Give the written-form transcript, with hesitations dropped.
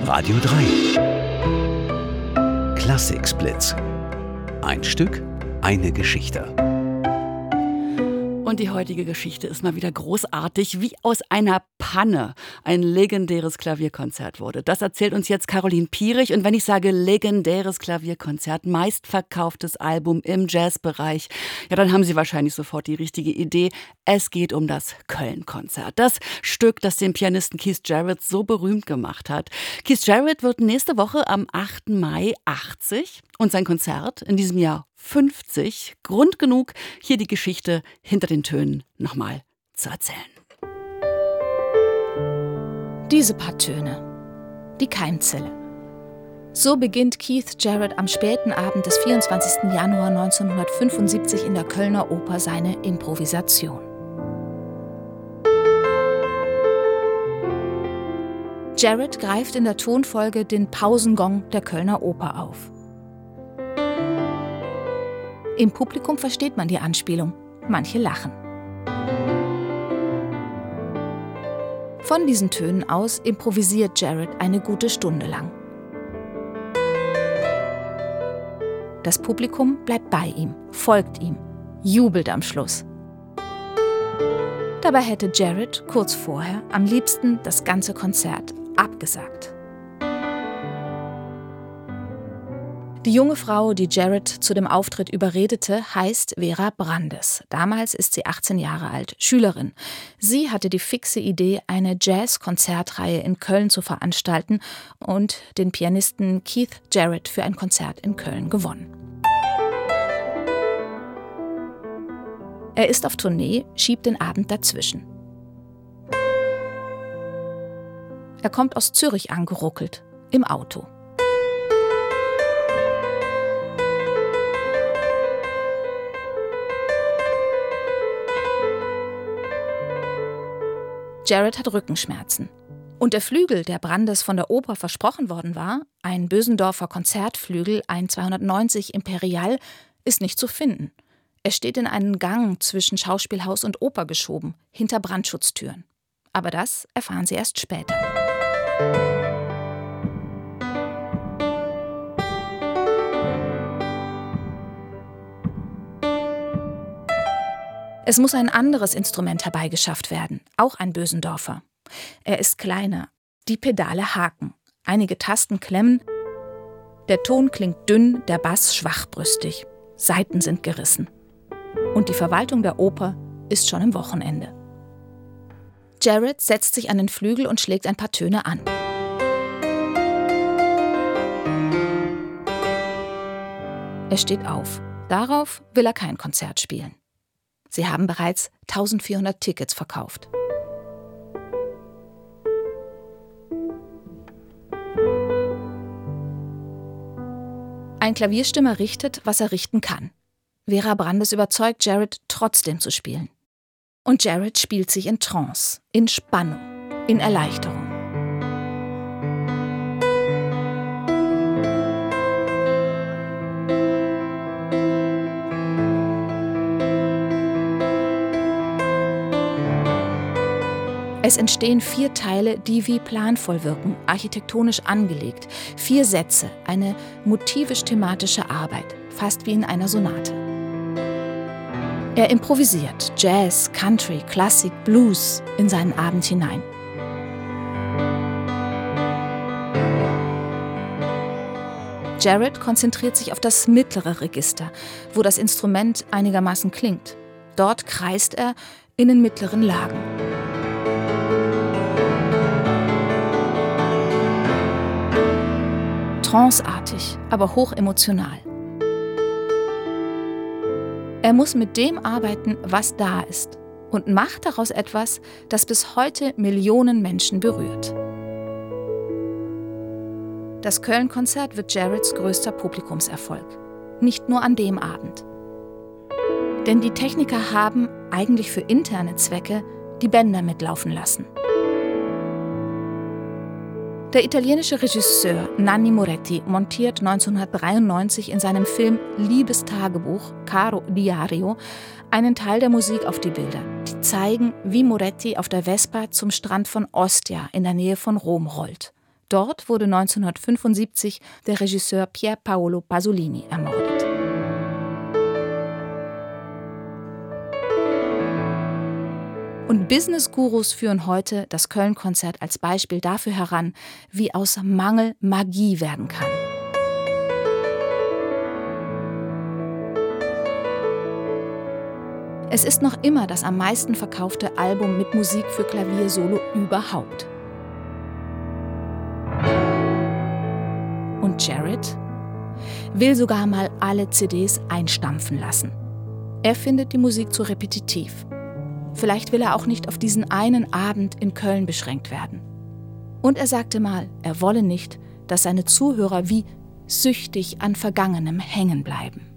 Radio 3 Klassiksblitz. Ein Stück, eine Geschichte. Und die heutige Geschichte ist mal wieder großartig, wie aus einer Panne ein legendäres Klavierkonzert wurde. Das erzählt uns jetzt Caroline Pierich. Und wenn ich sage legendäres Klavierkonzert, meistverkauftes Album im Jazzbereich, ja, dann haben Sie wahrscheinlich sofort die richtige Idee. Es geht um das Köln-Konzert. Das Stück, das den Pianisten Keith Jarrett so berühmt gemacht hat. Keith Jarrett wird nächste Woche am 8. Mai 80 und sein Konzert in diesem Jahr 50. Grund genug, hier die Geschichte hinter den Tönen nochmal zu erzählen. Diese paar Töne, die Keimzelle. So beginnt Keith Jarrett am späten Abend des 24. Januar 1975 in der Kölner Oper seine Improvisation. Jarrett greift in der Tonfolge den Pausengong der Kölner Oper auf. Im Publikum versteht man die Anspielung, manche lachen. Von diesen Tönen aus improvisiert Jarrett eine gute Stunde lang. Das Publikum bleibt bei ihm, folgt ihm, jubelt am Schluss. Dabei hätte Jarrett kurz vorher am liebsten das ganze Konzert abgesagt. Die junge Frau, die Jarrett zu dem Auftritt überredete, heißt Vera Brandes. Damals ist sie 18 Jahre alt, Schülerin. Sie hatte die fixe Idee, eine Jazz-Konzertreihe in Köln zu veranstalten und den Pianisten Keith Jarrett für ein Konzert in Köln gewonnen. Er ist auf Tournee, schiebt den Abend dazwischen. Er kommt aus Zürich angeruckelt, im Auto. Jarrett hat Rückenschmerzen. Und der Flügel, der Brandes von der Oper versprochen worden war, ein Bösendorfer Konzertflügel, ein 290 Imperial, ist nicht zu finden. Er steht in einen Gang zwischen Schauspielhaus und Oper geschoben, hinter Brandschutztüren. Aber das erfahren Sie erst später. Es muss ein anderes Instrument herbeigeschafft werden, auch ein Bösendorfer. Er ist kleiner, die Pedale haken, einige Tasten klemmen, der Ton klingt dünn, der Bass schwachbrüstig, Saiten sind gerissen. Und die Verwaltung der Oper ist schon im Wochenende. Jarrett setzt sich an den Flügel und schlägt ein paar Töne an. Er steht auf. Darauf will er kein Konzert spielen. Sie haben bereits 1400 Tickets verkauft. Ein Klavierstimmer richtet, was er richten kann. Vera Brandes überzeugt Jarrett, trotzdem zu spielen. Und Jarrett spielt sich in Trance, in Spannung, in Erleichterung. Es entstehen 4 Teile, die wie planvoll wirken, architektonisch angelegt. 4 Sätze, eine motivisch-thematische Arbeit, fast wie in einer Sonate. Er improvisiert Jazz, Country, Klassik, Blues in seinen Abend hinein. Jarrett konzentriert sich auf das mittlere Register, wo das Instrument einigermaßen klingt. Dort kreist er in den mittleren Lagen. Tranceartig, aber hochemotional. Er muss mit dem arbeiten, was da ist, und macht daraus etwas, das bis heute Millionen Menschen berührt. Das Köln-Konzert wird Jarretts größter Publikumserfolg. Nicht nur an dem Abend. Denn die Techniker haben, eigentlich für interne Zwecke, die Bänder mitlaufen lassen. Der italienische Regisseur Nanni Moretti montiert 1993 in seinem Film Liebestagebuch, Caro Diario, einen Teil der Musik auf die Bilder, die zeigen, wie Moretti auf der Vespa zum Strand von Ostia in der Nähe von Rom rollt. Dort wurde 1975 der Regisseur Pier Paolo Pasolini ermordet. Und Business-Gurus führen heute das Köln-Konzert als Beispiel dafür heran, wie aus Mangel Magie werden kann. Es ist noch immer das am meisten verkaufte Album mit Musik für Klavier-Solo überhaupt. Und Jarrett will sogar mal alle CDs einstampfen lassen. Er findet die Musik zu repetitiv. Vielleicht will er auch nicht auf diesen einen Abend in Köln beschränkt werden. Und er sagte mal, er wolle nicht, dass seine Zuhörer wie süchtig an Vergangenem hängen bleiben.